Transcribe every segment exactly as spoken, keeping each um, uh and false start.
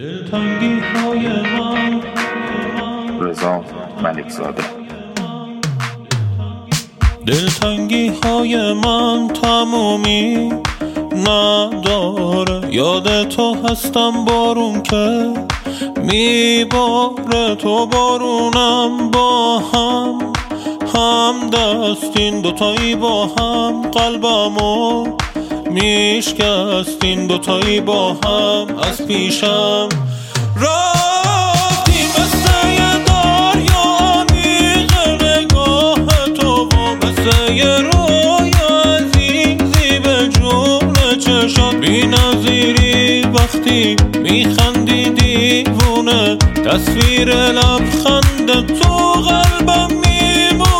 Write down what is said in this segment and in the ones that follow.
دلتنگی های من رضا ملکزاده. دلتنگی های من تمومی نداره، یاد تو هستم بارون که میباره، تو بارونم با هم هم دستین دوتایی با هم، قلبمو میشکستین دوتایی با هم. از پیشم رفتی مثل یه دریا عمیق، نگاه تو و مثل یه روی عزیزی به جون چشات بی نظیری. وقتی میخندی دیوونه، تصویر لبخند تو قلبم میمونه.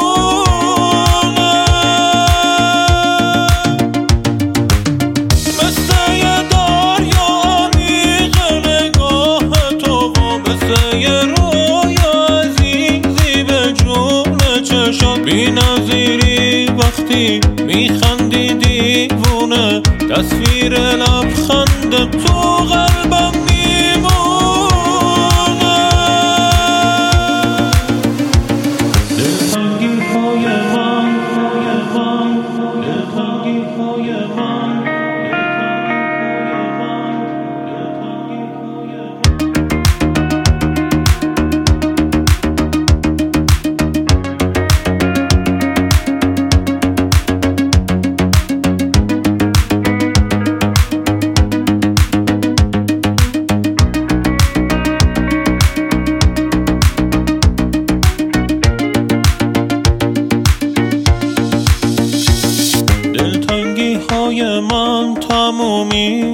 مثل یه دریا عمیق، نگاه تو و مثل یه روی عزیزی به جون چشات بی نظیری. وقتی میخندی دیوونه، تصویر لبخند تو قلبم میمونه. دلتنگی های من، دلتنگی های من، های من تمومی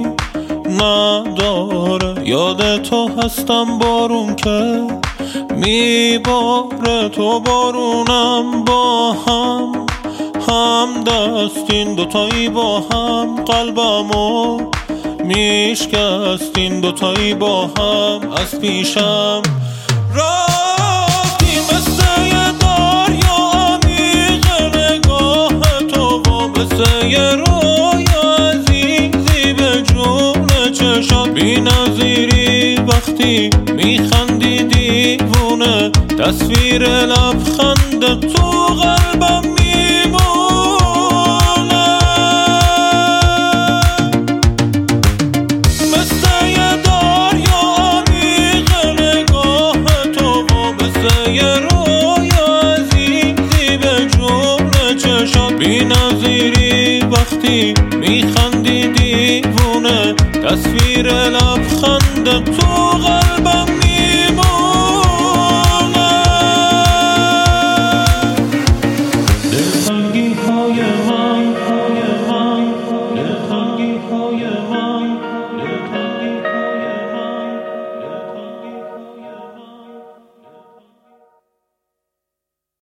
نداره، یاد تو هستم بارون که میباره، تو بارونم با هم هم دستین دوتایی با هم، قلبمو میشکستین دوتایی با هم. از پیشم رفتی مثل یه دریا عمیق، نگاه تو و مثل یه روی عزیزی به جون چشات بی نظیری. وقتی میخندی دیوونه، تصویر لبخند تو قلبم میمونه. مثل یه دریا عمیق، نگاه تو و مثل یه روی عزیزی به جون چشات بی نظیری. وقتی میخندی دیوونه، تصویر لبخند تو قلبم